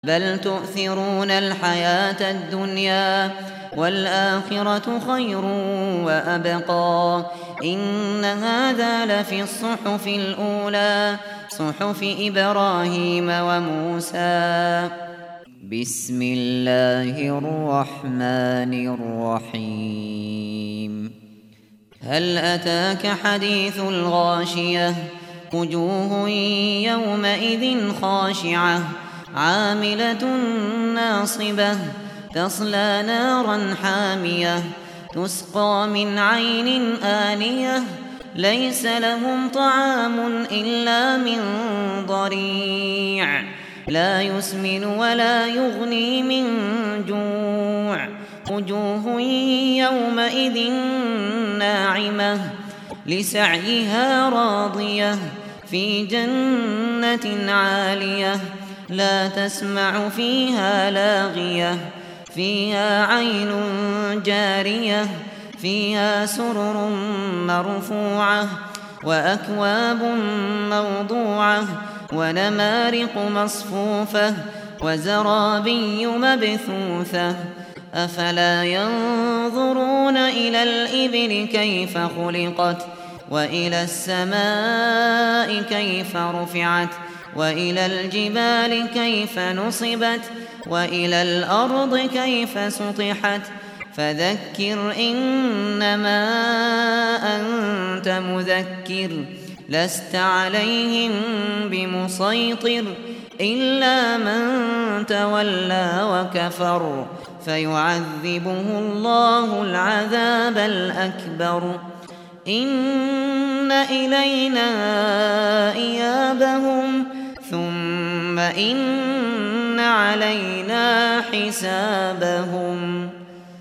بل تؤثرون الحياة الدنيا والآخرة خير وأبقى إن هذا لفي الصحف الأولى صحف إبراهيم وموسى. بسم الله الرحمن الرحيم. هل أتاك حديث الغاشية وجوه يومئذ خاشعة عاملة ناصبة تصلى نارا حامية تسقى من عين آنية ليس لهم طعام إلا من ضريع لا يسمن ولا يغني من جوع وجوه يومئذ ناعمة لسعيها راضية في جنة عالية لا تسمع فيها لاغية فيها عين جارية فيها سرر مرفوعة وأكواب موضوعة ونمارق مصفوفة وزرابي مبثوثة أفلا ينظرون إلى الإبل كيف خلقت وإلى السماء كيف رفعت وإلى الجبال كيف نصبت وإلى الأرض كيف سطحت فذكر إنما أنت مذكر لست عليهم بمسيطر إلا من تولى وكفر فيعذبه الله العذاب الأكبر إن إلينا إيابهم ثم إن علينا حسابهم.